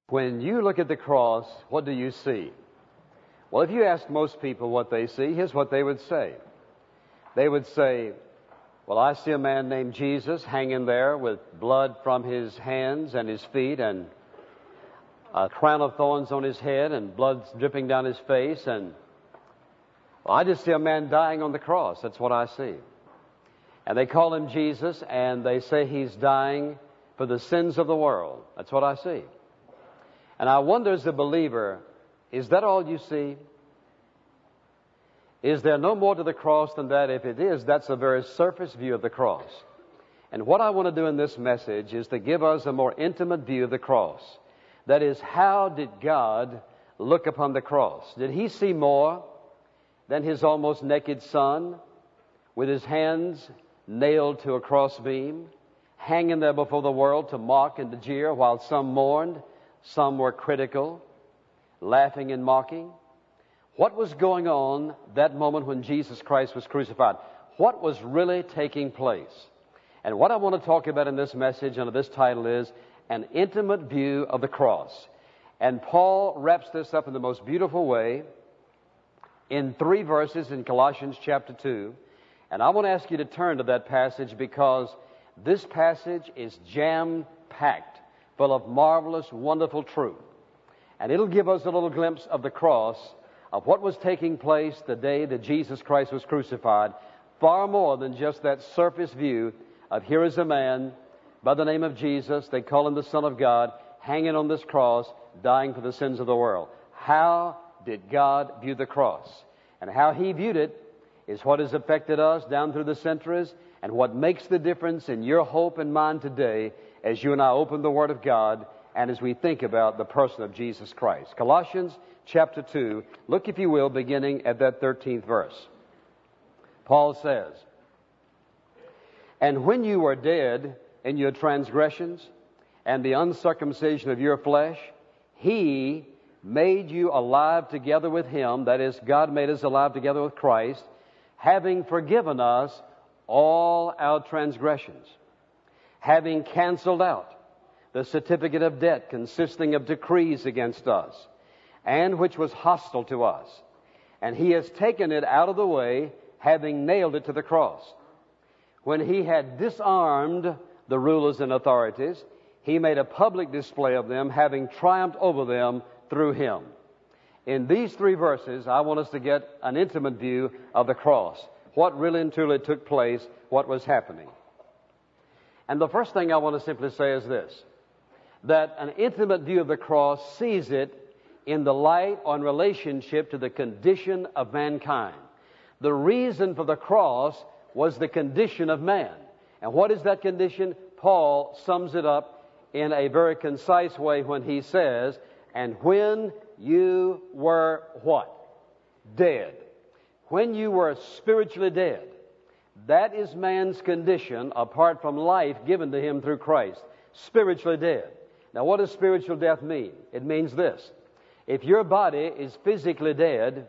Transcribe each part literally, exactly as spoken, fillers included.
When you look at the cross, what do you see? Well, if you ask most people what they see, here's what they would say. They would say, well, I see a man named Jesus hanging there with blood from his hands and his feet and a crown of thorns on his head and blood dripping down his face. And well, I just see a man dying on the cross. That's what I see. And they call him Jesus, and they say he's dying for the sins of the world. That's what I see. And I wonder, as a believer, is that all you see? Is there no more to the cross than that? If it is, that's a very surface view of the cross. And what I want to do in this message is to give us a more intimate view of the cross. That is, how did God look upon the cross? Did He see more than His almost naked Son with His hands nailed to a crossbeam, hanging there before the world to mock and to jeer, while some mourned, some were critical, laughing and mocking? What was going on that moment when Jesus Christ was crucified? What was really taking place? And what I want to talk about in this message under this title is an intimate view of the cross. And Paul wraps this up in the most beautiful way in three verses in Colossians chapter two. And I want to ask you to turn to that passage because this passage is jam-packed full of marvelous, wonderful truth. And it'll give us a little glimpse of the cross, of what was taking place the day that Jesus Christ was crucified, far more than just that surface view of here is a man by the name of Jesus, they call him the Son of God, hanging on this cross, dying for the sins of the world. How did God view the cross? And how He viewed it is what has affected us down through the centuries and what makes the difference in your hope and mine today as you and I open the Word of God and as we think about the person of Jesus Christ. Colossians chapter two, look if you will, beginning at that thirteenth verse. Paul says, "And when you were dead in your transgressions and the uncircumcision of your flesh, He made you alive together with Him," that is, God made us alive together with Christ, "having forgiven us all our transgressions, having canceled out the certificate of debt consisting of decrees against us, and which was hostile to us. And He has taken it out of the way, having nailed it to the cross. When He had disarmed the rulers and authorities, He made a public display of them, having triumphed over them through Him." In these three verses, I want us to get an intimate view of the cross. What really and truly took place, what was happening. And the first thing I want to simply say is this, that an intimate view of the cross sees it in the light or in relationship to the condition of mankind. The reason for the cross was the condition of man. And what is that condition? Paul sums it up in a very concise way when he says, "And when you were" what? Dead. When you were spiritually dead. That is man's condition apart from life given to him through Christ. Spiritually dead. Now, what does spiritual death mean? It means this. If your body is physically dead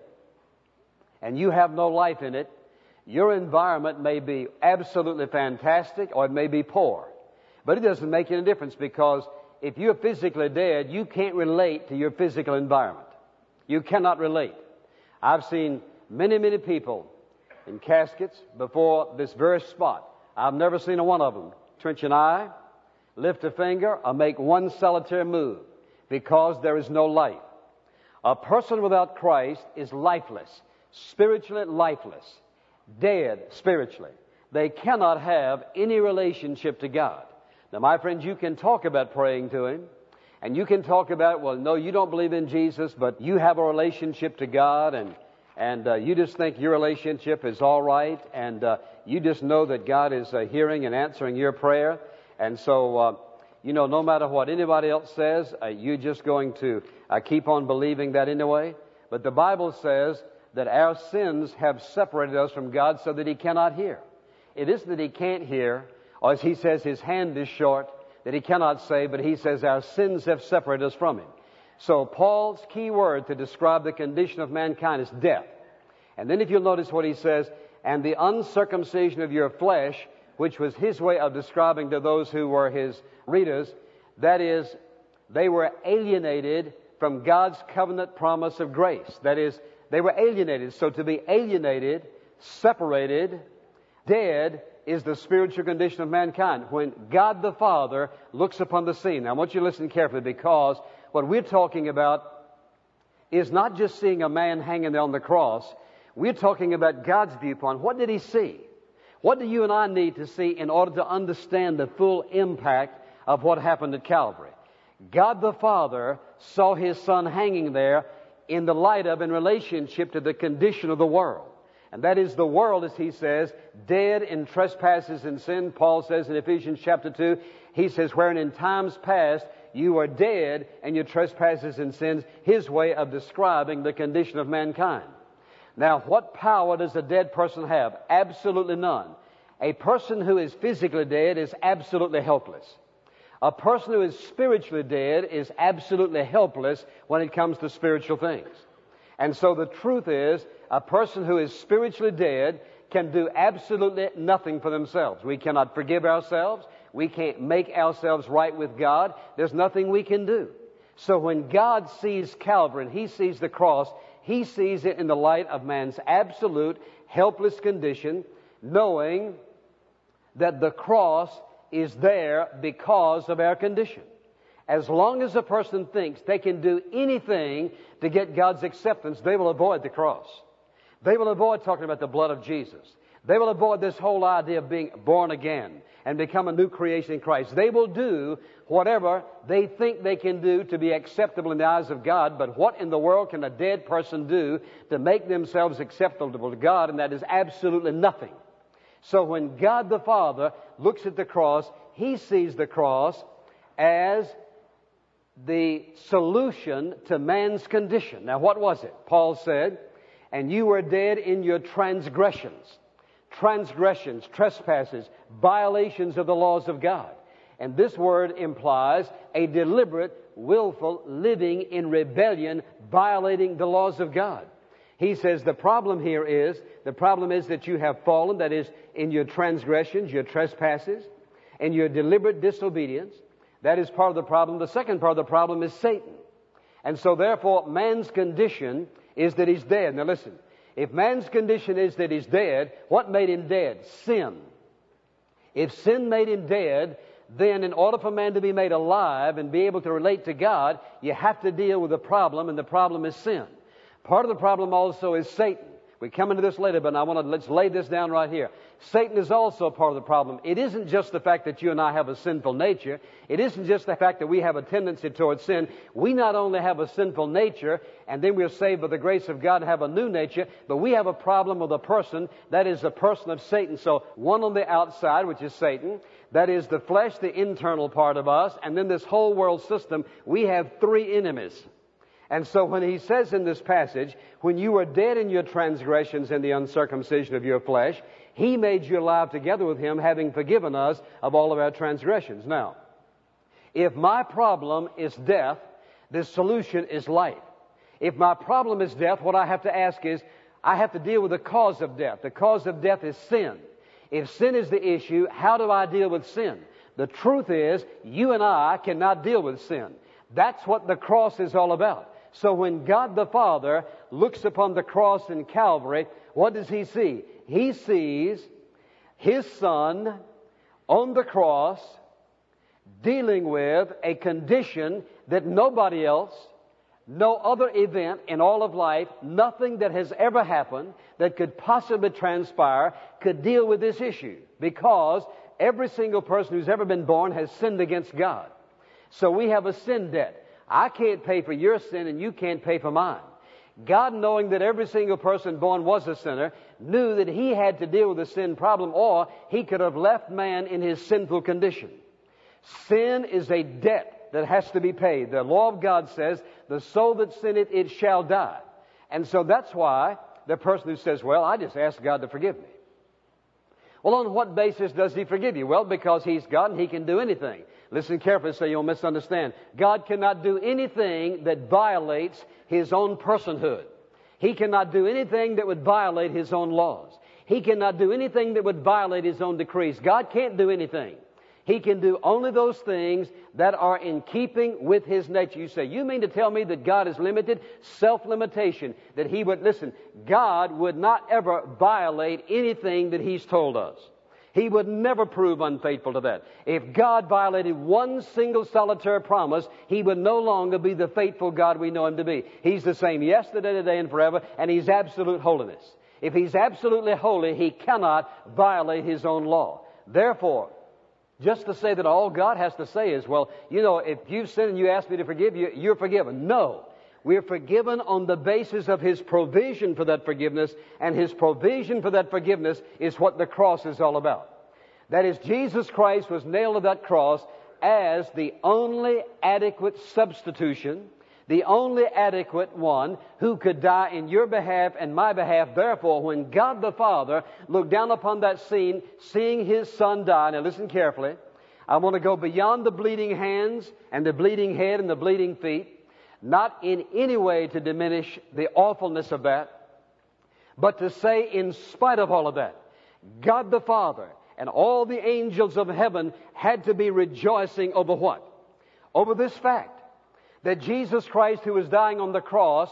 and you have no life in it, your environment may be absolutely fantastic or it may be poor. But it doesn't make any difference because if you're physically dead, you can't relate to your physical environment. You cannot relate. I've seen many, many people in caskets before this very spot. I've never seen a one of them twitch an eye, lift a finger, or make one solitary move because there is no life. A person without Christ is lifeless, spiritually lifeless, dead spiritually. They cannot have any relationship to God. Now, my friends, you can talk about praying to Him, and you can talk about, well, no, you don't believe in Jesus, but you have a relationship to God, and and uh, you just think your relationship is all right, and uh, you just know that God is uh, hearing and answering your prayer, and so, uh, you know, no matter what anybody else says, uh, you're just going to uh, keep on believing that anyway. But the Bible says that our sins have separated us from God so that He cannot hear. It isn't that He can't hear, or as He says, His hand is short, that He cannot save, but He says our sins have separated us from Him. So Paul's key word to describe the condition of mankind is death. And then if you'll notice what he says, "And the uncircumcision of your flesh," which was his way of describing to those who were his readers, that is They were alienated from God's covenant promise of grace. That is, they were alienated. So to be alienated, separated, dead is the spiritual condition of mankind. When God the Father looks upon the scene. Now I want you to listen carefully, because what we're talking about is not just seeing a man hanging there on the cross. We're talking about God's viewpoint. What did He see? What do you and I need to see in order to understand the full impact of what happened at Calvary? God the Father saw His Son hanging there in the light of, in relationship to the condition of the world. And that is the world, as He says, dead in trespasses and sin. Paul says in Ephesians chapter two, he says, wherein in times past you are dead in your trespasses and sins, his way of describing the condition of mankind. Now, what power does a dead person have? Absolutely none. A person who is physically dead is absolutely helpless. A person who is spiritually dead is absolutely helpless when it comes to spiritual things. And so the truth is, a person who is spiritually dead can do absolutely nothing for themselves. We cannot forgive ourselves. We can't make ourselves right with God. There's nothing we can do. So when God sees Calvary and He sees the cross, He sees it in the light of man's absolute helpless condition, knowing that the cross is there because of our condition. As long as a person thinks they can do anything to get God's acceptance, they will avoid the cross. They will avoid talking about the blood of Jesus. They will avoid this whole idea of being born again and become a new creation in Christ. They will do whatever they think they can do to be acceptable in the eyes of God. But what in the world can a dead person do to make themselves acceptable to God? And that is absolutely nothing. So when God the Father looks at the cross, He sees the cross as the solution to man's condition. Now, what was it? Paul said, and you were dead in your transgressions. Transgressions, trespasses, violations of the laws of God. And this word implies a deliberate, willful living in rebellion, violating the laws of God. He says the problem here is, the problem is that you have fallen, that is, in your transgressions, your trespasses, and your deliberate disobedience. That is part of the problem. The second part of the problem is Satan. And so therefore, man's condition is that he's dead. Now listen, if man's condition is that he's dead, what made him dead? Sin. If sin made him dead, then in order for man to be made alive and be able to relate to God, you have to deal with the problem, and the problem is sin. Part of the problem also is Satan. We come into this later, but I want to let's lay this down right here. Satan is also a part of the problem. It isn't just the fact that you and I have a sinful nature. It isn't just the fact that we have a tendency towards sin. We not only have a sinful nature, and then we're saved by the grace of God and have a new nature, but we have a problem with a person, that is the person of Satan. So one on the outside, which is Satan, that is the flesh, the internal part of us, and then this whole world system. We have three enemies. And so when he says in this passage, when you were dead in your transgressions and the uncircumcision of your flesh, He made you alive together with Him, having forgiven us of all of our transgressions. Now, if my problem is death, the solution is life. If my problem is death, what I have to ask is, I have to deal with the cause of death. The cause of death is sin. If sin is the issue, how do I deal with sin? The truth is, you and I cannot deal with sin. That's what the cross is all about. So when God the Father looks upon the cross in Calvary, what does He see? He sees His Son on the cross dealing with a condition that nobody else, no other event in all of life, nothing that has ever happened that could possibly transpire could deal with this issue, because every single person who's ever been born has sinned against God. So we have a sin debt. I can't pay for your sin and you can't pay for mine. God, knowing that every single person born was a sinner, knew that He had to deal with the sin problem, or He could have left man in his sinful condition. Sin is a debt that has to be paid. The law of God says, the soul that sinneth, it shall die. And so that's why the person who says, well, I just asked God to forgive me. Well, on what basis does He forgive you? Well, because He's God and He can do anything. Listen carefully so you won't misunderstand. God cannot do anything that violates His own personhood. He cannot do anything that would violate His own laws. He cannot do anything that would violate His own decrees. God can't do anything. He can do only those things that are in keeping with His nature. You say, you mean to tell me that God is limited? Self-limitation. That He would, listen, God would not ever violate anything that He's told us. He would never prove unfaithful to that. If God violated one single solitary promise, He would no longer be the faithful God we know Him to be. He's the same yesterday, today, and forever, and He's absolute holiness. If He's absolutely holy, He cannot violate His own law. Therefore, just to say that all God has to say is, well, you know, if you've sinned and you ask me to forgive you, you're forgiven. No. We're forgiven on the basis of His provision for that forgiveness, and His provision for that forgiveness is what the cross is all about. That is, Jesus Christ was nailed to that cross as the only adequate substitution, the only adequate one who could die in your behalf and my behalf. Therefore, when God the Father looked down upon that scene, seeing His Son die, now listen carefully, I want to go beyond the bleeding hands and the bleeding head and the bleeding feet, not in any way to diminish the awfulness of that, but to say in spite of all of that, God the Father and all the angels of heaven had to be rejoicing over what? Over this fact that Jesus Christ, who was dying on the cross,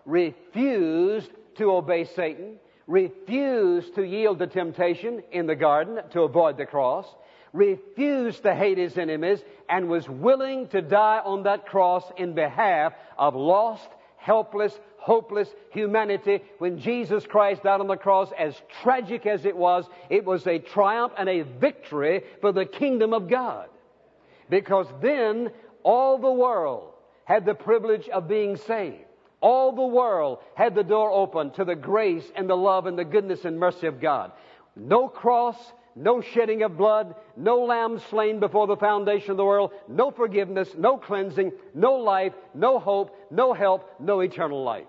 refused to obey Satan, refused to yield to temptation in the garden to avoid the cross, refused to hate His enemies, and was willing to die on that cross in behalf of lost, helpless, hopeless humanity. When Jesus Christ died on the cross, as tragic as it was, it was a triumph and a victory for the kingdom of God. Because then all the world had the privilege of being saved. All the world had the door open to the grace and the love and the goodness and mercy of God. No cross, no shedding of blood, no lamb slain before the foundation of the world, no forgiveness, no cleansing, no life, no hope, no help, no eternal life.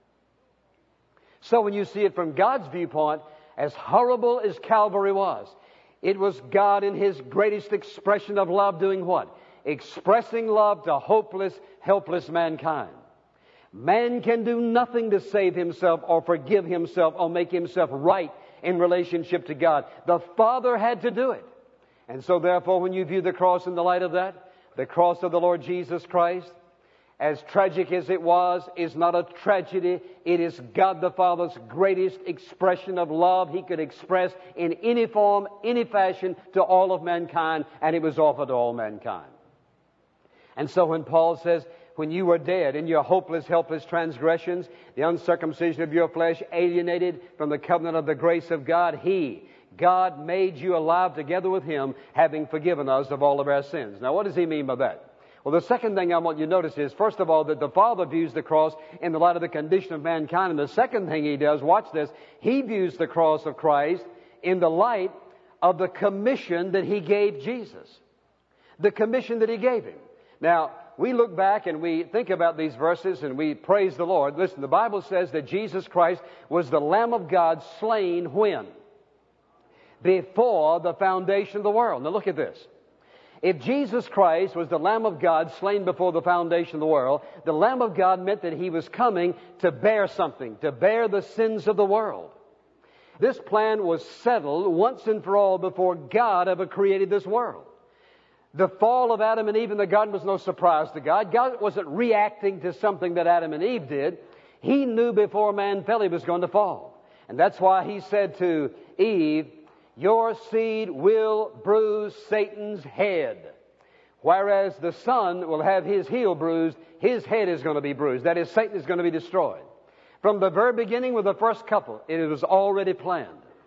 So when you see it from God's viewpoint, as horrible as Calvary was, it was God in His greatest expression of love doing what? Expressing love to hopeless, helpless mankind. Man can do nothing to save himself or forgive himself or make himself right in relationship to God. The Father had to do it. And so therefore, when you view the cross in the light of that, the cross of the Lord Jesus Christ, as tragic as it was, is not a tragedy. It is God the Father's greatest expression of love He could express in any form, any fashion to all of mankind, and it was offered to all mankind. And so when Paul says, when you were dead in your hopeless, helpless transgressions, the uncircumcision of your flesh, alienated from the covenant of the grace of God, He, God, made you alive together with Him, having forgiven us of all of our sins. Now, what does He mean by that? Well, the second thing I want you to notice is, first of all, that the Father views the cross in the light of the condition of mankind. And the second thing He does, watch this, He views the cross of Christ in the light of the commission that He gave Jesus. The commission that He gave Him. Now, we look back and we think about these verses and we praise the Lord. Listen, the Bible says that Jesus Christ was the Lamb of God slain when? Before the foundation of the world. Now look at this. If Jesus Christ was the Lamb of God slain before the foundation of the world, the Lamb of God meant that He was coming to bear something, to bear the sins of the world. This plan was settled once and for all before God ever created this world. The fall of Adam and Eve in the garden was no surprise to God. God wasn't reacting to something that Adam and Eve did. He knew before man fell he was going to fall. And that's why He said to Eve, your seed will bruise Satan's head. Whereas the son will have his heel bruised, his head is going to be bruised. That is, Satan is going to be destroyed. From the very beginning with the first couple, it was already planned.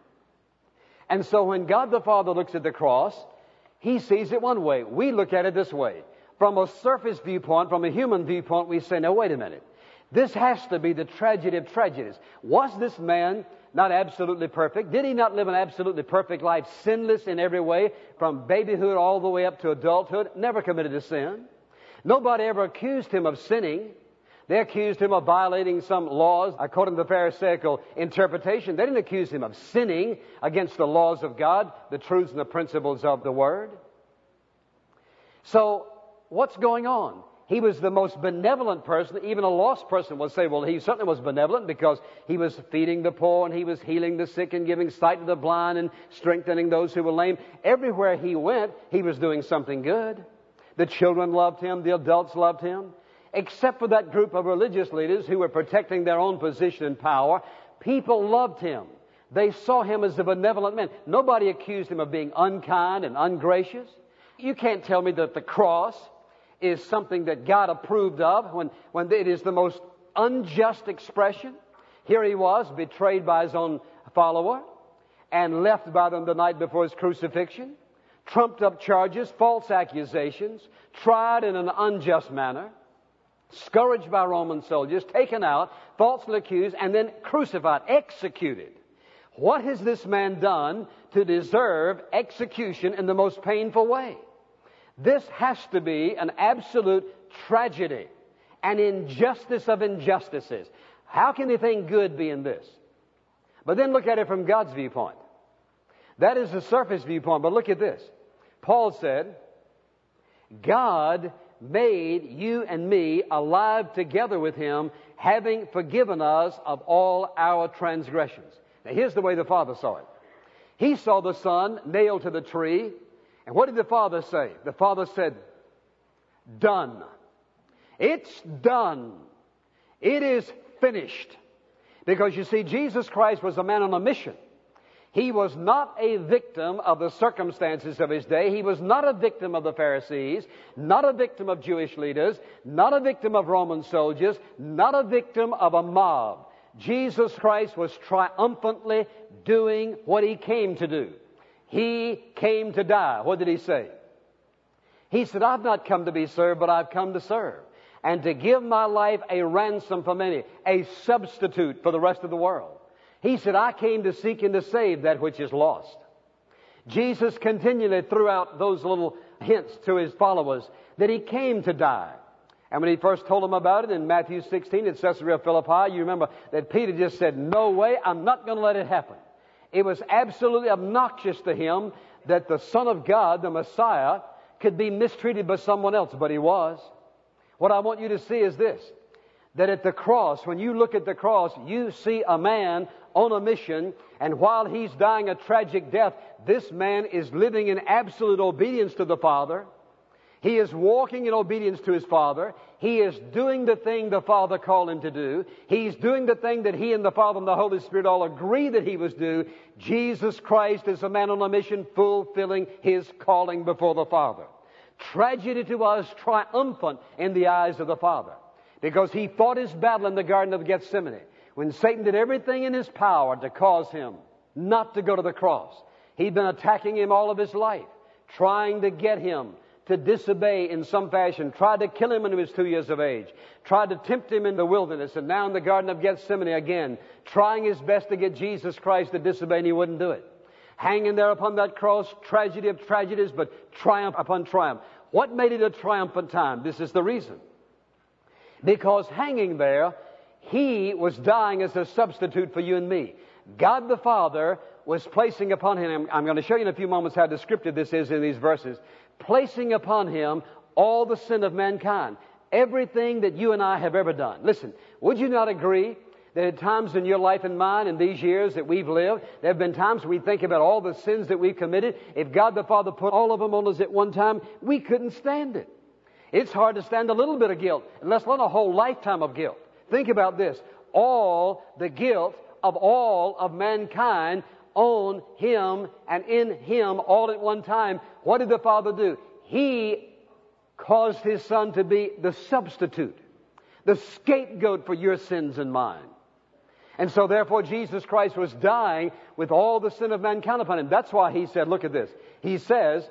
And so when God the Father looks at the cross, He sees it one way. We look at it this way. From a surface viewpoint, from a human viewpoint, we say, now wait a minute. This has to be the tragedy of tragedies. Was this man not absolutely perfect? Did he not live an absolutely perfect life, sinless in every way, from babyhood all the way up to adulthood? Never committed a sin. Nobody ever accused him of sinning. They accused him of violating some laws according to the Pharisaical interpretation. They didn't accuse him of sinning against the laws of God, the truths and the principles of the Word. So, what's going on? He was the most benevolent person. Even a lost person will say, well, he certainly was benevolent because he was feeding the poor and he was healing the sick and giving sight to the blind and strengthening those who were lame. Everywhere he went, he was doing something good. The children loved him. The adults loved him. Except for that group of religious leaders who were protecting their own position and power, people loved him. They saw him as a benevolent man. Nobody accused him of being unkind and ungracious. You can't tell me that the cross is something that God approved of when, when it is the most unjust expression. Here he was, betrayed by his own follower and left by them the night before his crucifixion. Trumped up charges, false accusations, tried in an unjust manner, scourged by Roman soldiers, taken out, falsely accused, and then crucified, executed. What has this man done to deserve execution in the most painful way? This has to be an absolute tragedy, an injustice of injustices. How can anything good be in this? But then look at it from God's viewpoint. That is the surface viewpoint, but look at this. Paul said, God made you and me alive together with Him, having forgiven us of all our transgressions. Now here's the way the Father saw it. He saw the Son nailed to the tree, and what did the Father say? The Father said, done. It's done. It is finished. Because you see, Jesus Christ was a man on a mission. He was not a victim of the circumstances of his day. He was not a victim of the Pharisees, not a victim of Jewish leaders, not a victim of Roman soldiers, not a victim of a mob. Jesus Christ was triumphantly doing what He came to do. He came to die. What did He say? He said, I've not come to be served, but I've come to serve, and to give my life a ransom for many, a substitute for the rest of the world. He said, I came to seek and to save that which is lost. Jesus continually threw out those little hints to His followers that He came to die. And when He first told them about it in Matthew sixteen at Caesarea Philippi, you remember that Peter just said, no way, I'm not going to let it happen. It was absolutely obnoxious to him that the Son of God, the Messiah, could be mistreated by someone else, but He was. What I want you to see is this, that at the cross, when you look at the cross, you see a man on a mission, and while He's dying a tragic death, this man is living in absolute obedience to the Father. He is walking in obedience to His Father. He is doing the thing the Father called Him to do. He's doing the thing that He and the Father and the Holy Spirit all agree that He was due. Jesus Christ is a man on a mission fulfilling His calling before the Father. Tragedy to us, triumphant in the eyes of the Father. Because He fought His battle in the Garden of Gethsemane, when Satan did everything in his power to cause Him not to go to the cross. He'd been attacking Him all of His life, trying to get Him to disobey in some fashion, tried to kill Him when He was two years of age, tried to tempt Him in the wilderness, and now in the Garden of Gethsemane again, trying his best to get Jesus Christ to disobey, and He wouldn't do it. Hanging there upon that cross, tragedy of tragedies, but triumph upon triumph. What made it a triumphant time? This is the reason. Because hanging there, He was dying as a substitute for you and me. God the Father was placing upon Him, I'm going to show you in a few moments how descriptive this is in these verses, placing upon Him all the sin of mankind. Everything that you and I have ever done. Listen, would you not agree that at times in your life and mine, in these years that we've lived, there have been times we think about all the sins that we've committed. If God the Father put all of them on us at one time, we couldn't stand it. It's hard to stand a little bit of guilt, let alone a whole lifetime of guilt. Think about this. All the guilt of all of mankind on Him and in Him all at one time. What did the Father do? He caused His Son to be the substitute, the scapegoat for your sins and mine. And so therefore Jesus Christ was dying with all the sin of mankind upon Him. That's why He said, look at this. He says,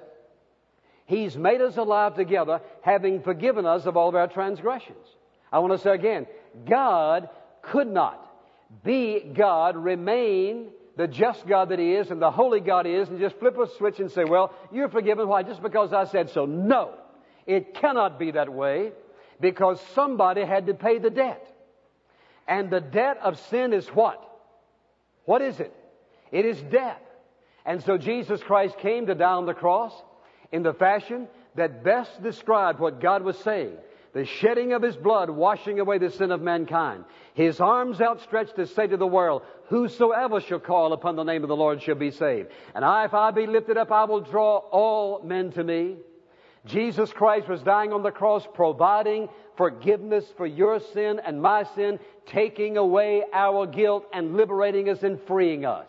He's made us alive together, having forgiven us of all of our transgressions. I want to say again, God could not be God, remain the just God that He is and the holy God He is, and just flip a switch and say, well, you're forgiven. Why? Just because I said so. No, it cannot be that way, because somebody had to pay the debt. And the debt of sin is what? What is it? It is death. And so Jesus Christ came to die on the cross in the fashion that best described what God was saying. The shedding of His blood, washing away the sin of mankind. His arms outstretched to say to the world, whosoever shall call upon the name of the Lord shall be saved. And I, if I be lifted up, I will draw all men to me. Jesus Christ was dying on the cross, providing forgiveness for your sin and my sin, taking away our guilt and liberating us and freeing us.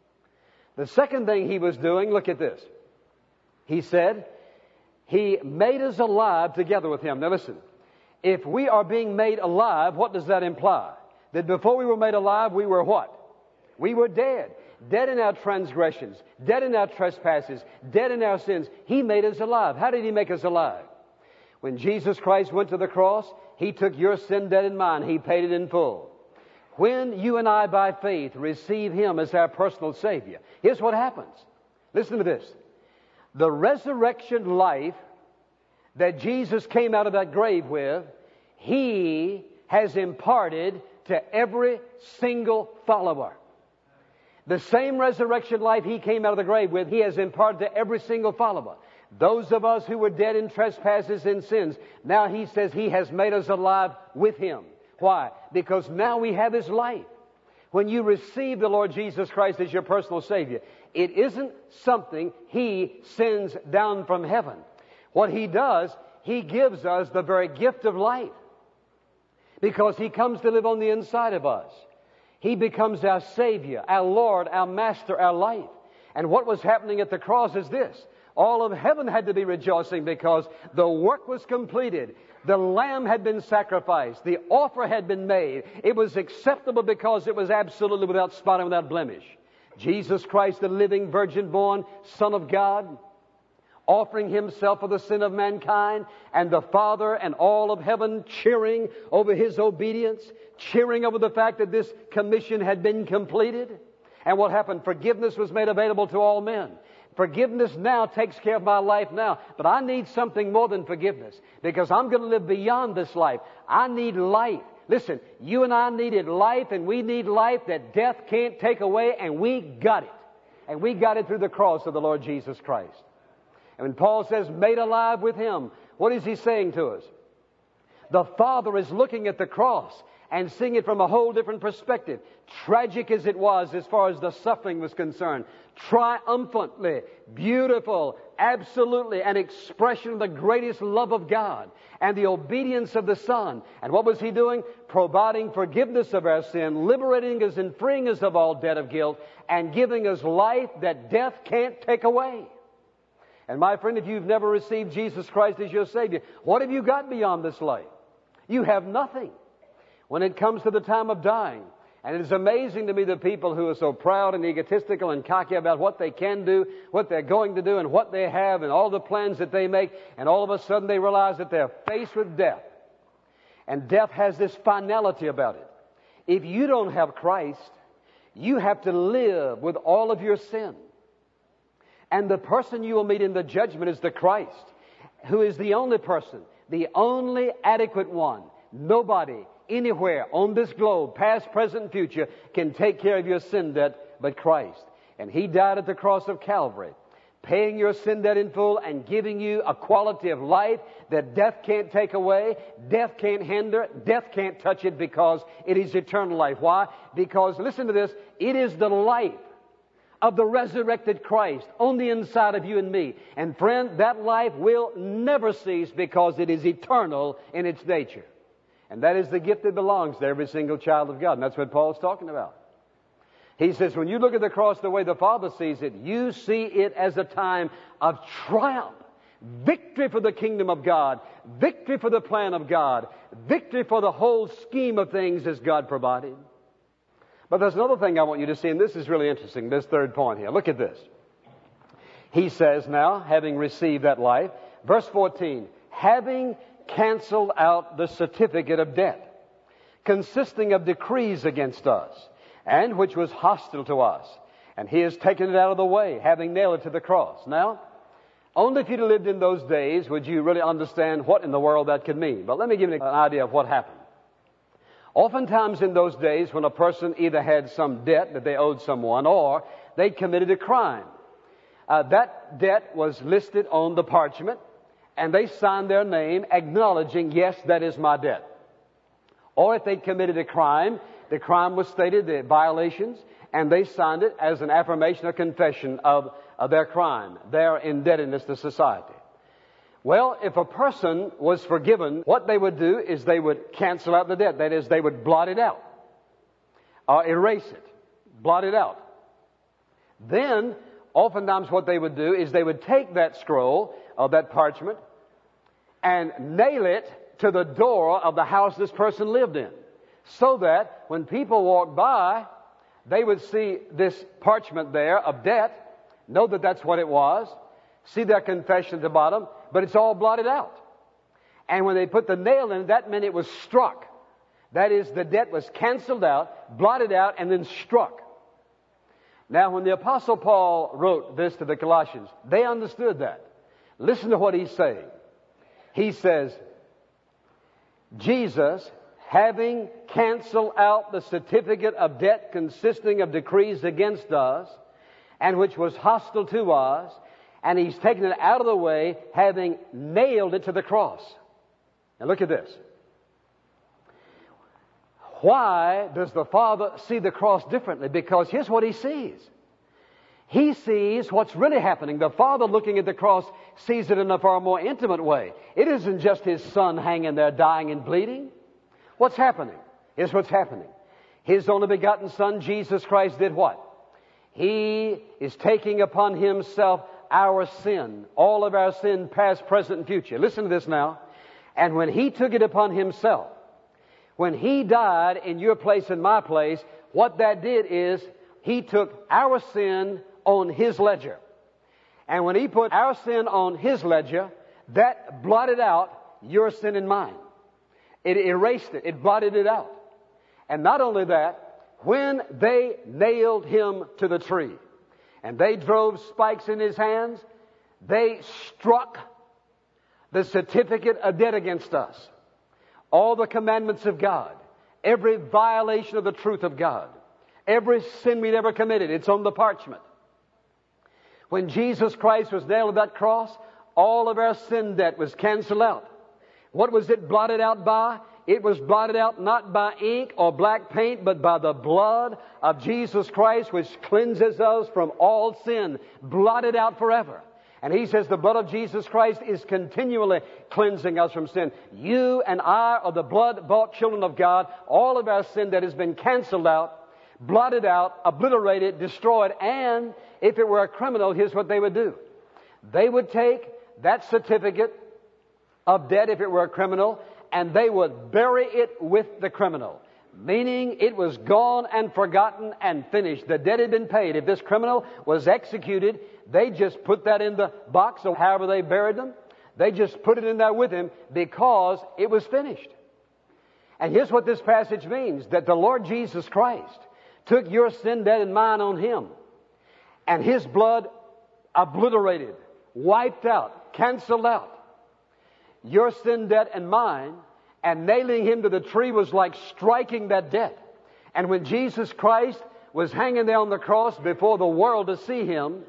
The second thing He was doing, look at this. He said, He made us alive together with Him. Now listen, if we are being made alive, what does that imply? That before we were made alive, we were what? We were dead. Dead in our transgressions, dead in our trespasses, dead in our sins. He made us alive. How did He make us alive? When Jesus Christ went to the cross, He took your sin debt and mine. He paid it in full. When you and I, by faith, receive Him as our personal Savior, here's what happens. Listen to this. The resurrection life that Jesus came out of that grave with, He has imparted to every single follower. The same resurrection life He came out of the grave with, He has imparted to every single follower. Those of us who were dead in trespasses and sins, now He says He has made us alive with Him. Why? Because now we have His life. When you receive the Lord Jesus Christ as your personal Savior, it isn't something He sends down from heaven. What He does, He gives us the very gift of life. Because He comes to live on the inside of us. He becomes our Savior, our Lord, our Master, our life. And what was happening at the cross is this. All of heaven had to be rejoicing because the work was completed. The lamb had been sacrificed. The offer had been made. It was acceptable because it was absolutely without spot and without blemish. Jesus Christ, the living, virgin-born Son of God, offering Himself for the sin of mankind, and the Father and all of heaven cheering over His obedience, cheering over the fact that this commission had been completed. And what happened? Forgiveness was made available to all men. Forgiveness now takes care of my life now. But I need something more than forgiveness, because I'm going to live beyond this life. I need life. Listen, you and I needed life, and we need life that death can't take away, and we got it. And we got it through the cross of the Lord Jesus Christ. And when Paul says, made alive with Him, what is he saying to us? The Father is looking at the cross and seeing it from a whole different perspective. Tragic as it was as far as the suffering was concerned. Triumphantly, beautiful, absolutely an expression of the greatest love of God and the obedience of the Son. And what was He doing? Providing forgiveness of our sin, liberating us and freeing us of all debt of guilt, and giving us life that death can't take away. And my friend, if you've never received Jesus Christ as your Savior, what have you got beyond this life? You have nothing. When it comes to the time of dying, and it is amazing to me the people who are so proud and egotistical and cocky about what they can do, what they're going to do, and what they have, and all the plans that they make, and all of a sudden they realize that they're faced with death. And death has this finality about it. If you don't have Christ, you have to live with all of your sin. And the person you will meet in the judgment is the Christ, who is the only person, the only adequate one. Nobody anywhere on this globe, past, present, and future, can take care of your sin debt but Christ. And He died at the cross of Calvary, paying your sin debt in full and giving you a quality of life that death can't take away, death can't hinder, death can't touch it, because it is eternal life. Why? Because, listen to this, it is the life of the resurrected Christ on the inside of you and me. And friend, that life will never cease because it is eternal in its nature. And that is the gift that belongs to every single child of God. And that's what Paul's talking about. He says, when you look at the cross the way the Father sees it, you see it as a time of triumph. Victory for the kingdom of God. Victory for the plan of God. Victory for the whole scheme of things as God provided. But there's another thing I want you to see, and this is really interesting, this third point here. Look at this. He says now, having received that life, verse fourteen, having canceled out the certificate of debt, consisting of decrees against us, and which was hostile to us, and He has taken it out of the way, having nailed it to the cross. Now, only if you'd lived in those days would you really understand what in the world that could mean. But let me give you an idea of what happened. Oftentimes in those days when a person either had some debt that they owed someone or they committed a crime, uh, that debt was listed on the parchment, and they signed their name acknowledging, yes, that is my debt. Or if they committed a crime, the crime was stated, the violations, and they signed it as an affirmation or confession of, of their crime, their indebtedness to society. Well, if a person was forgiven, what they would do is they would cancel out the debt. That is, they would blot it out, or erase it, blot it out. Then, oftentimes what they would do is they would take that scroll of that parchment and nail it to the door of the house this person lived in, so that when people walked by, they would see this parchment there of debt, know that that's what it was, see their confession at the bottom, but it's all blotted out. And when they put the nail in, that meant it was struck. That is, the debt was canceled out, blotted out, and then struck. Now, when the Apostle Paul wrote this to the Colossians, they understood that. Listen to what he's saying. He says, Jesus, having canceled out the certificate of debt consisting of decrees against us, and which was hostile to us, and He's taken it out of the way, having nailed it to the cross. Now look at this. Why does the Father see the cross differently? Because here's what He sees. He sees what's really happening. The Father, looking at the cross, sees it in a far more intimate way. It isn't just His Son hanging there dying and bleeding. What's happening? Here's what's happening. His only begotten Son, Jesus Christ, did what? He is taking upon Himself our sin, all of our sin, past, present, and future. Listen to this now. And when He took it upon Himself, when He died in your place and my place, what that did is He took our sin on His ledger. And when He put our sin on His ledger, that blotted out your sin and mine. It erased it. It blotted it out. And not only that, when they nailed Him to the tree and they drove spikes in His hands, they struck the certificate of debt against us. All the commandments of God, every violation of the truth of God, every sin we'd ever committed, it's on the parchment. When Jesus Christ was nailed to that cross, all of our sin debt was canceled out. What was it blotted out by? It was blotted out not by ink or black paint, but by the blood of Jesus Christ, which cleanses us from all sin, blotted out forever. And He says the blood of Jesus Christ is continually cleansing us from sin. You and I are the blood-bought children of God. All of our sin that has been canceled out, blotted out, obliterated, destroyed. And if it were a criminal, here's what they would do. They would take that certificate of debt, if it were a criminal, and they would bury it with the criminal. Meaning it was gone and forgotten and finished. The debt had been paid. If this criminal was executed, they just put that in the box or however they buried them. They just put it in there with him because it was finished. And here's what this passage means. That the Lord Jesus Christ took your sin debt and mine on Him. And His blood obliterated, wiped out, canceled out your sin debt and mine. And nailing Him to the tree was like striking that debt. And when Jesus Christ was hanging there on the cross before the world to see Him,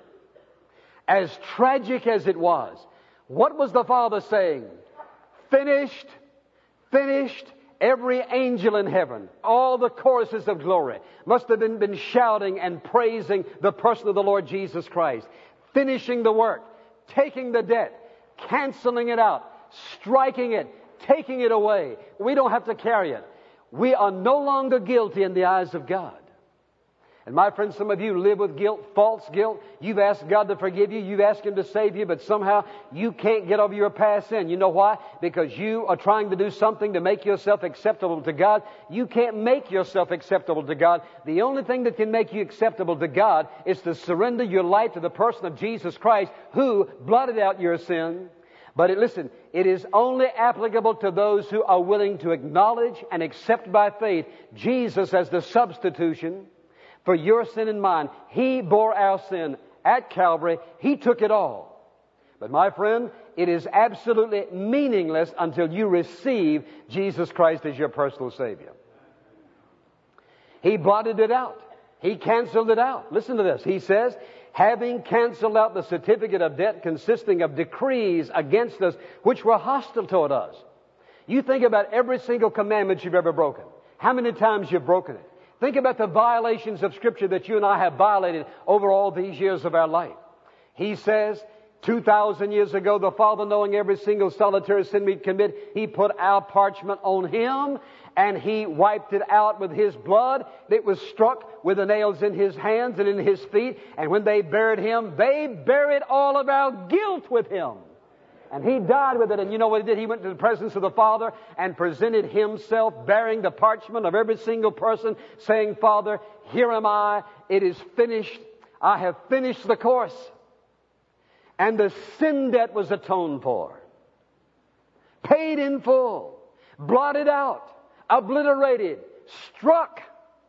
as tragic as it was, what was the Father saying? Finished, finished. Every angel in heaven, all the choruses of glory must have been, been shouting and praising the person of the Lord Jesus Christ. Finishing the work, taking the debt, canceling it out, striking it, taking it away. We don't have to carry it. We are no longer guilty in the eyes of God. And my friends, some of you live with guilt, false guilt. You've asked God to forgive you. You've asked Him to save you, but somehow you can't get over your past sin. You know why? Because you are trying to do something to make yourself acceptable to God. You can't make yourself acceptable to God. The only thing that can make you acceptable to God is to surrender your life to the person of Jesus Christ, who blotted out your sin. But it, listen, it is only applicable to those who are willing to acknowledge and accept by faith Jesus as the substitution for your sin and mine. He bore our sin at Calvary. He took it all. But my friend, it is absolutely meaningless until you receive Jesus Christ as your personal Savior. He blotted it out. He canceled it out. Listen to this. He says, having canceled out the certificate of debt consisting of decrees against us, which were hostile toward us. You think about every single commandment you've ever broken. How many times you've broken it. Think about the violations of Scripture that you and I have violated over all these years of our life. He says, two thousand years ago, the Father, knowing every single solitary sin we commit, He put our parchment on Him, and He wiped it out with His blood. It was struck with the nails in His hands and in His feet, and when they buried Him, they buried all of our guilt with Him. And He died with it. And you know what He did? He went to the presence of the Father and presented Himself bearing the parchment of every single person, saying, Father, here am I. It is finished. I have finished the course. And the sin debt was atoned for. Paid in full. Blotted out. Obliterated. Struck.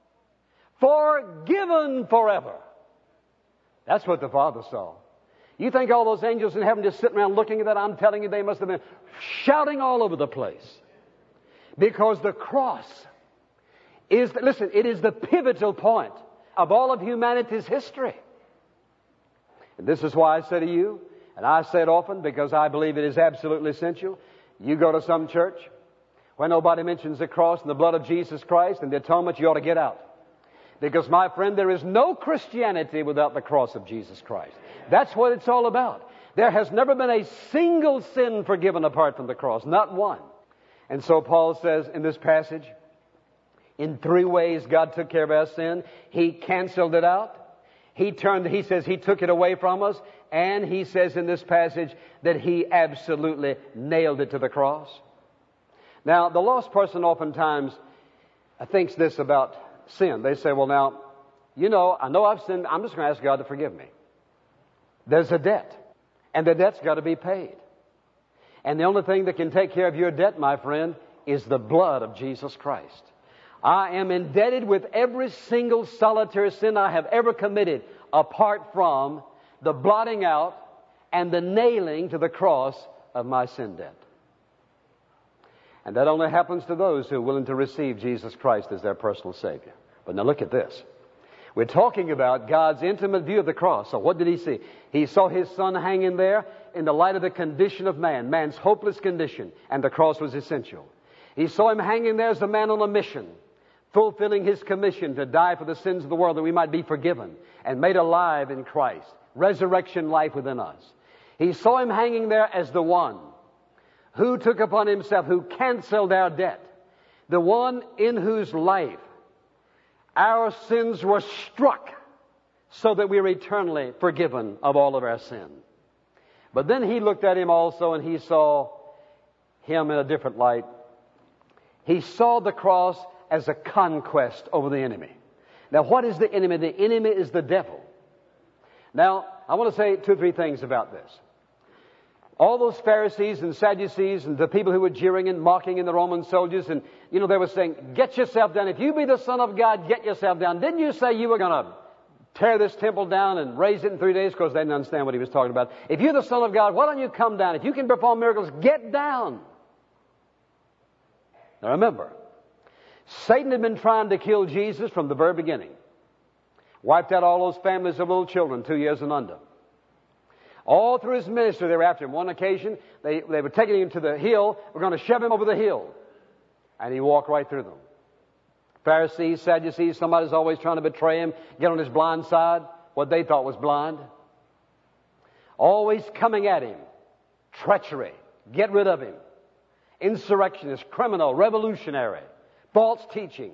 Forgiven forever. That's what the Father saw. You think all those angels in heaven just sitting around looking at that? I'm telling you, they must have been shouting all over the place. Because the cross is, listen, it is the pivotal point of all of humanity's history. And this is why I say to you, and I say it often because I believe it is absolutely essential. You go to some church where nobody mentions the cross and the blood of Jesus Christ and the atonement, you ought to get out. Because, my friend, there is no Christianity without the cross of Jesus Christ. That's what it's all about. There has never been a single sin forgiven apart from the cross. Not one. And so Paul says in this passage, in three ways God took care of our sin. He canceled it out. He turned, he says He took it away from us. And he says in this passage that He absolutely nailed it to the cross. Now, the lost person oftentimes thinks this about sin. They say, well, now, you know, I know I've sinned. I'm just going to ask God to forgive me. There's a debt. And the debt's got to be paid. And the only thing that can take care of your debt, my friend, is the blood of Jesus Christ. I am indebted with every single solitary sin I have ever committed apart from the blotting out and the nailing to the cross of my sin debt. And that only happens to those who are willing to receive Jesus Christ as their personal Savior. But now look at this. We're talking about God's intimate view of the cross. So what did He see? He saw His Son hanging there in the light of the condition of man, man's hopeless condition, and the cross was essential. He saw Him hanging there as a man on a mission, fulfilling His commission to die for the sins of the world that we might be forgiven and made alive in Christ. Resurrection life within us. He saw Him hanging there as the one who took upon Himself, who canceled our debt. The one in whose life our sins were struck so that we are eternally forgiven of all of our sin. But then He looked at Him also and He saw Him in a different light. He saw the cross as a conquest over the enemy. Now, what is the enemy? The enemy is the devil. Now, I want to say two or three things about this. All those Pharisees and Sadducees and the people who were jeering and mocking in the Roman soldiers, and, you know, they were saying, get yourself down. If you be the Son of God, get yourself down. Didn't you say you were going to tear this temple down and raise it in three days? Of course, they didn't understand what He was talking about. If you're the Son of God, why don't you come down? If you can perform miracles, get down. Now remember, Satan had been trying to kill Jesus from the very beginning. Wiped out all those families of little children, two years and under. All through His ministry, they were after Him. One occasion, they, they were taking Him to the hill. We're going to shove Him over the hill. And He walked right through them. Pharisees, Sadducees, somebody's always trying to betray Him, get on His blind side, what they thought was blind. Always coming at Him. Treachery. Get rid of Him. Insurrectionist, criminal, revolutionary, false teaching.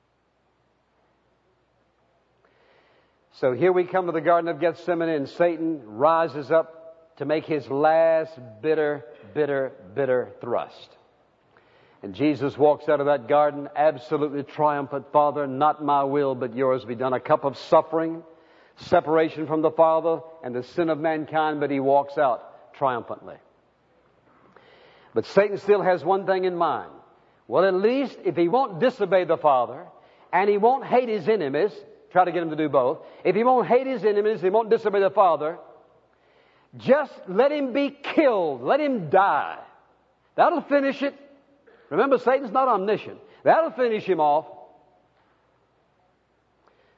So here we come to the Garden of Gethsemane, and Satan rises up to make his last bitter, bitter, bitter thrust. And Jesus walks out of that garden absolutely triumphant. Father, not my will, but yours be done. A cup of suffering, separation from the Father, and the sin of mankind, but He walks out triumphantly. But Satan still has one thing in mind. Well, at least if he won't disobey the Father, and he won't hate his enemies, try to get him to do both. If he won't hate his enemies, he won't disobey the Father, just let him be killed. Let him die. That'll finish it. Remember, Satan's not omniscient. That'll finish him off.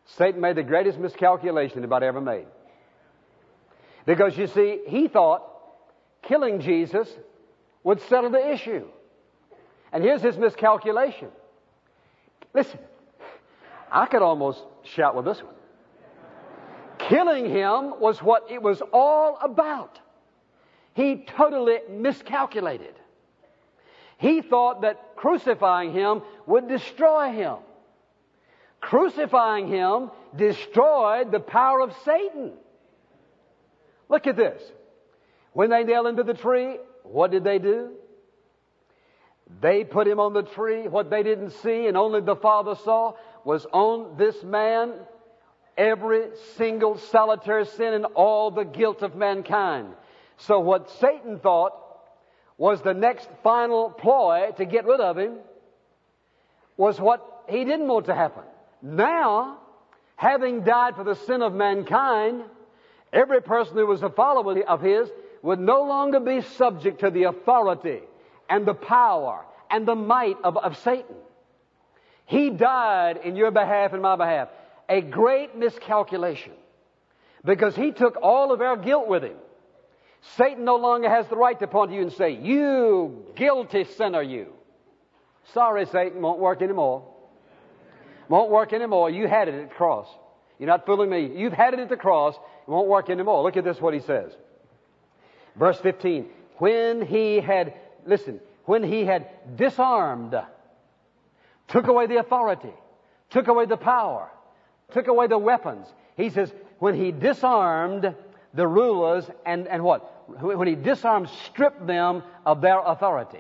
Satan made the greatest miscalculation anybody ever made. Because you see, he thought killing Jesus would settle the issue. And here's his miscalculation. Listen, I could almost shout with this one. Killing him was what it was all about. He totally miscalculated. He thought that crucifying him would destroy him. Crucifying him destroyed the power of Satan. Look at this. When they nailed him to the tree, what did they do? They put him on the tree. What they didn't see and only the Father saw was on this man every single solitary sin and all the guilt of mankind. So what Satan thought was the next final ploy to get rid of him was what he didn't want to happen. Now, having died for the sin of mankind, every person who was a follower of his would no longer be subject to the authority and the power and the might of, of Satan. He died in your behalf and my behalf. A great miscalculation. Because he took all of our guilt with him. Satan no longer has the right to point to you and say, "You guilty sinner, you." Sorry, Satan, won't work anymore. Won't work anymore. You had it at the cross. You're not fooling me. You've had it at the cross. It won't work anymore. Look at this, what he says. Verse fifteen. When he had, listen, when he had disarmed, took away the authority, took away the power, took away the weapons. He says, when he disarmed the rulers and, and what? When he disarmed, stripped them of their authority.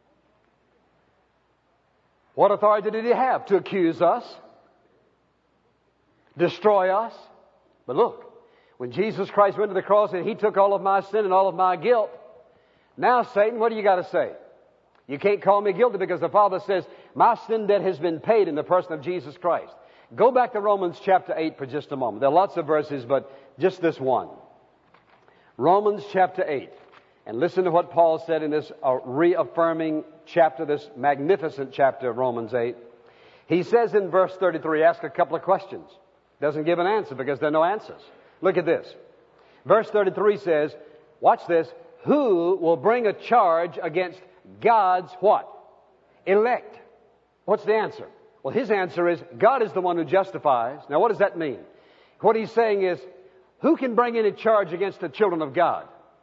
What authority did he have? To accuse us, destroy us. But look, when Jesus Christ went to the cross and he took all of my sin and all of my guilt, now Satan, what do you got to say? You can't call me guilty because the Father says, my sin debt has been paid in the person of Jesus Christ. Go back to Romans chapter eight for just a moment. There are lots of verses, but just this one. Romans chapter eight. And listen to what Paul said in this uh, reaffirming chapter, this magnificent chapter of Romans eight. He says in verse thirty-three, ask a couple of questions. Doesn't give an answer because there are no answers. Look at this. Verse thirty-three says, watch this, who will bring a charge against God's what? Elect. What's the answer? Well, his answer is, God is the one who justifies. Now, what does that mean? What he's saying is, who can bring any charge against the children of God?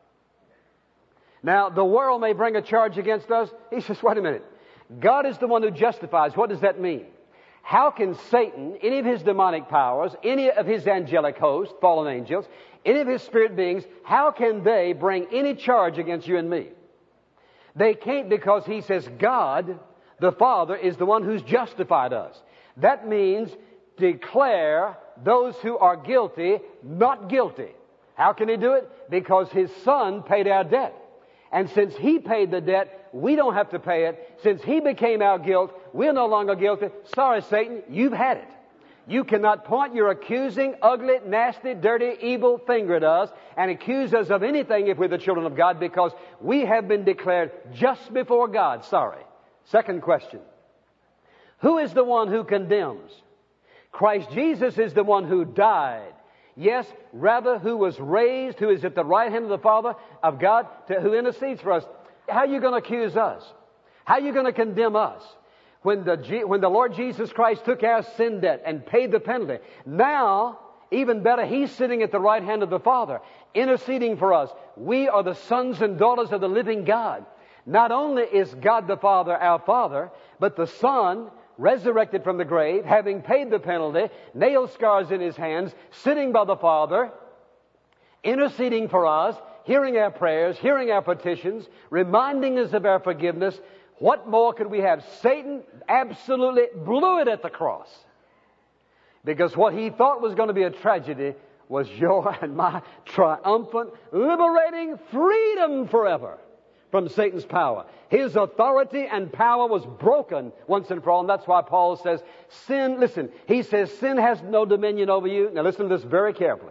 Now, the world may bring a charge against us. He says, wait a minute. God is the one who justifies. What does that mean? How can Satan, any of his demonic powers, any of his angelic hosts, fallen angels, any of his spirit beings, how can they bring any charge against you and me? They can't, because he says God, the Father, is the one who's justified us. That means declare those who are guilty not guilty. How can he do it? Because his Son paid our debt. And since he paid the debt, we don't have to pay it. Since he became our guilt, we're no longer guilty. Sorry, Satan, you've had it. You cannot point your accusing, ugly, nasty, dirty, evil finger at us and accuse us of anything if we're the children of God, because we have been declared just before God. Sorry. Second question. Who is the one who condemns? Christ Jesus is the one who died. Yes, rather who was raised, who is at the right hand of the Father of God, to, who intercedes for us. How are you going to accuse us? How are you going to condemn us? When the, when the Lord Jesus Christ took our sin debt and paid the penalty, now, even better, He's sitting at the right hand of the Father, interceding for us. We are the sons and daughters of the living God. Not only is God the Father our Father, but the Son, resurrected from the grave, having paid the penalty, nail scars in His hands, sitting by the Father, interceding for us, hearing our prayers, hearing our petitions, reminding us of our forgiveness. What more could we have? Satan absolutely blew it at the cross. Because what he thought was going to be a tragedy was your and my triumphant, liberating freedom forever from Satan's power. His authority and power was broken once and for all. And that's why Paul says, sin, listen, he says, sin has no dominion over you. Now listen to this very carefully.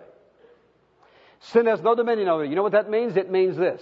Sin has no dominion over you. You know what that means? It means this.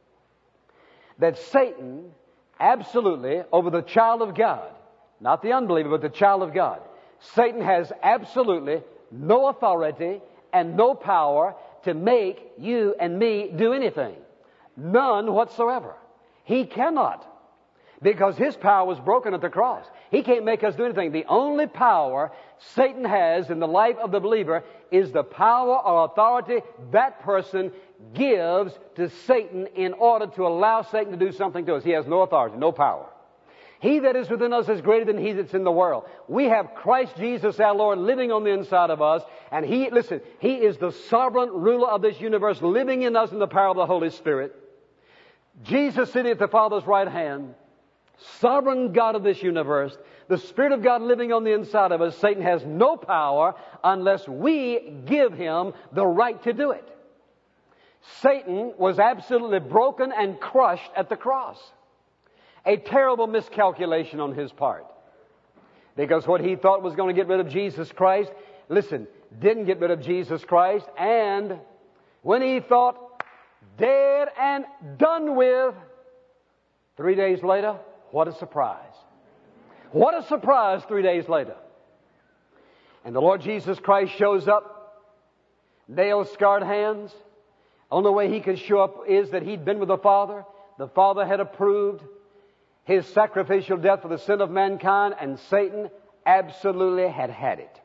That Satan absolutely, over the child of God, not the unbeliever, but the child of God, Satan has absolutely no authority and no power to make you and me do anything. None whatsoever. He cannot. Because his power was broken at the cross. He can't make us do anything. The only power Satan has in the life of the believer is the power or authority that person gives to Satan in order to allow Satan to do something to us. He has no authority, no power. He that is within us is greater than he that's in the world. We have Christ Jesus our Lord living on the inside of us, and He, listen, He is the sovereign ruler of this universe living in us in the power of the Holy Spirit. Jesus sitting at the Father's right hand, sovereign God of this universe, the Spirit of God living on the inside of us. Satan has no power unless we give him the right to do it. Satan was absolutely broken and crushed at the cross. A terrible miscalculation on his part. Because what he thought was going to get rid of Jesus Christ, listen, didn't get rid of Jesus Christ. And when he thought dead and done with, three days later, what a surprise. What a surprise three days later. And the Lord Jesus Christ shows up, nail-scarred hands. Only way he could show up is that he'd been with the Father. The Father had approved his sacrificial death for the sin of mankind, and Satan absolutely had had it.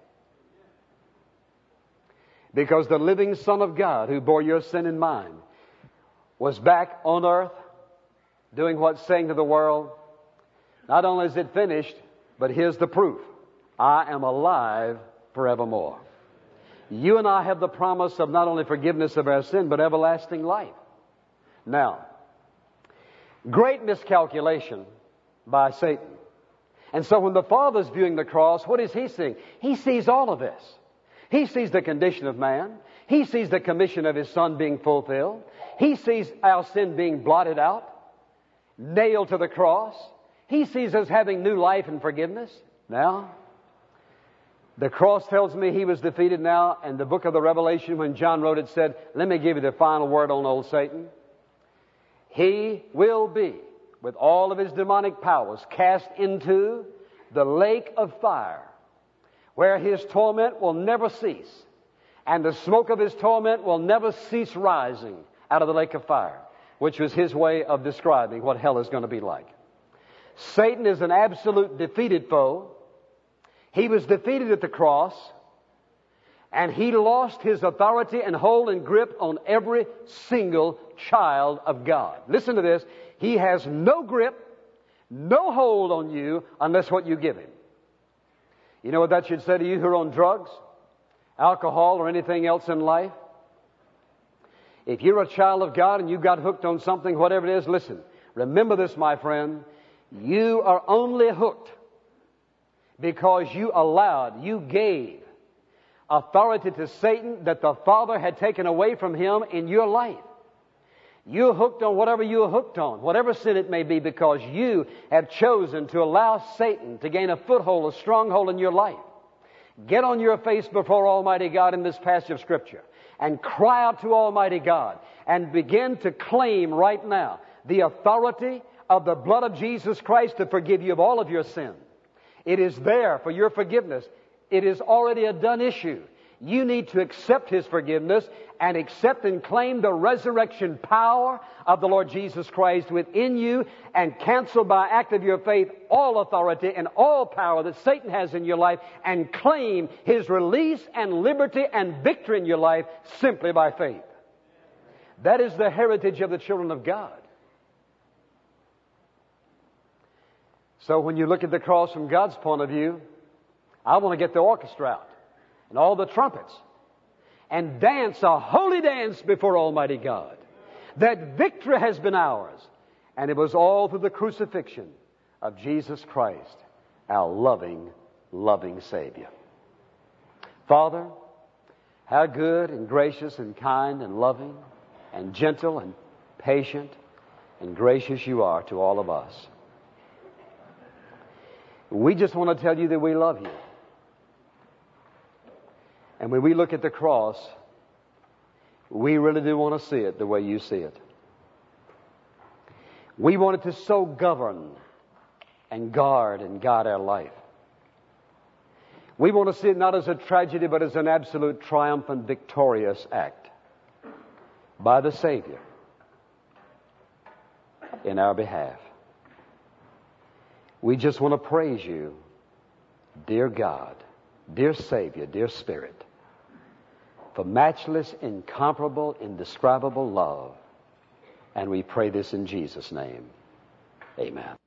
Because the living Son of God, who bore your sin and mine, was back on earth doing what's saying to the world, not only is it finished, but here's the proof. I am alive forevermore. You and I have the promise of not only forgiveness of our sin, but everlasting life. Now, great miscalculation by Satan. And so when the Father's viewing the cross, what is He seeing? He sees all of this. He sees the condition of man. He sees the commission of His Son being fulfilled. He sees our sin being blotted out, nailed to the cross. He sees us having new life and forgiveness. Now, the cross tells me He was defeated now, and the book of the Revelation, when John wrote it, said, let me give you the final word on old Satan. He will be, with all of his demonic powers, cast into the lake of fire, where his torment will never cease, and the smoke of his torment will never cease rising out of the lake of fire, which was his way of describing what hell is going to be like. Satan is an absolute defeated foe. He was defeated at the cross, and he lost his authority and hold and grip on every single child of God. Listen to this. He has no grip, no hold on you unless what you give him. You know what that should say to you who are on drugs, alcohol, or anything else in life? If you're a child of God and you got hooked on something, whatever it is, listen. Remember this, my friend. You are only hooked because you allowed, you gave authority to Satan that the Father had taken away from him in your life. You're hooked on whatever you're hooked on, whatever sin it may be, because you have chosen to allow Satan to gain a foothold, a stronghold in your life. Get on your face before Almighty God in this passage of Scripture and cry out to Almighty God and begin to claim right now the authority of the blood of Jesus Christ to forgive you of all of your sin. It is there for your forgiveness. It is already a done issue. You need to accept His forgiveness and accept and claim the resurrection power of the Lord Jesus Christ within you and cancel by act of your faith all authority and all power that Satan has in your life and claim His release and liberty and victory in your life simply by faith. That is the heritage of the children of God. So when you look at the cross from God's point of view, I want to get the orchestra out and all the trumpets and dance a holy dance before Almighty God. That victory has been ours, and it was all through the crucifixion of Jesus Christ, our loving, loving Savior. Father, how good and gracious and kind and loving and gentle and patient and gracious you are to all of us. We just want to tell you that we love you. And when we look at the cross, we really do want to see it the way you see it. We want it to so govern and guard and guide our life. We want to see it not as a tragedy, but as an absolute triumphant, victorious act by the Savior in our behalf. We just want to praise you, dear God, dear Savior, dear Spirit, for matchless, incomparable, indescribable love. And we pray this in Jesus' name. Amen.